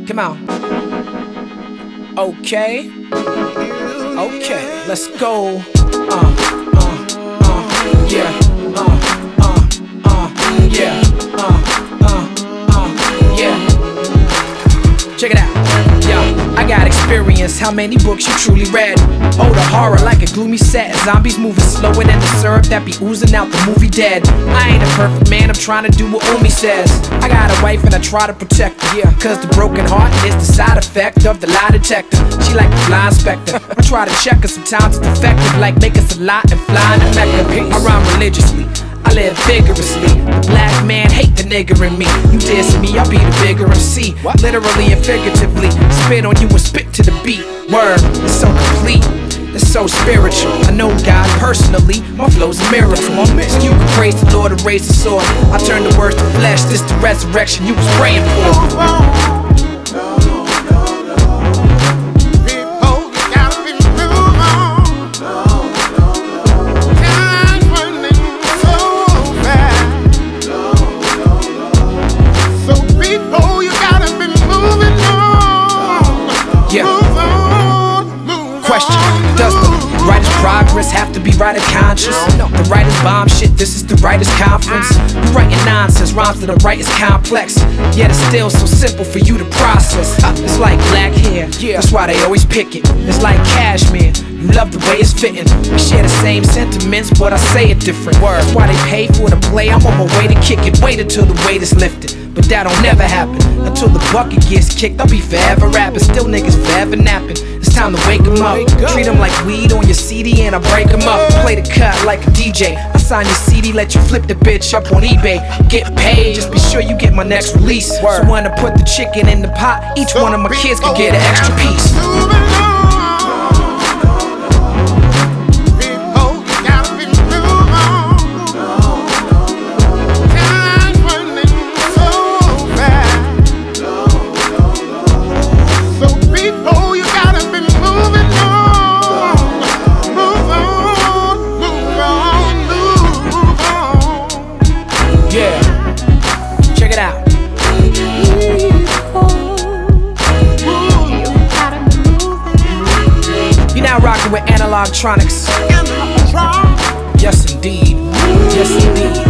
Come on. Okay. Okay, let's go. Yeah. Yeah. Check it out. Yo, I got experience. How many books you truly read? Oh, the horror like a gloomy set. Zombies moving slower than the syrup that be oozing out the movie dead. I ain't a perfect man, I'm trying to do what Umi says. I got a wife and I try to protect her, yeah. Cause the broken heart is the side effect of the lie detector. She like the fly inspector. I try to check her, sometimes it's effective, like make us a lot and fly to Mecca. I rhyme religiously, I live vigorously. The black man hate the nigger in me. You diss me, I'll be the bigger MC. Literally and figuratively, spit on you and spit to the beat. Word, it's so complete, it's so spiritual. I know God personally, my flow's a miracle. So you can praise the Lord and raise the sword. I turn the words to flesh, this the resurrection you was praying for. Question, does the writer's progress have to be writer conscious? No, the writer's bomb shit, this is the writer's conference. You writing nonsense, rhymes to the right is complex, yet it's still so simple for you to process. It's like black hair, that's why they always pick it. It's like cashmere, you love the way it's fitting. We share the same sentiments, but I say it different. That's why they pay for the play, I'm on my way to kick it. Wait until the weight is lifted, but that don't never happen. Until the bucket gets kicked, I'll be forever rapping. Still niggas forever napping. It's time to wake them up. Treat them like weed on your CD and I break them up. Play the cut like a DJ. I sign your CD, let you flip the bitch up on eBay. Get paid, just be sure you get my next release. So when I put the chicken in the pot, each one of my kids could get an extra piece. Yeah, check it out. You're now rocking with Analogtronics. Yes indeed, yes indeed.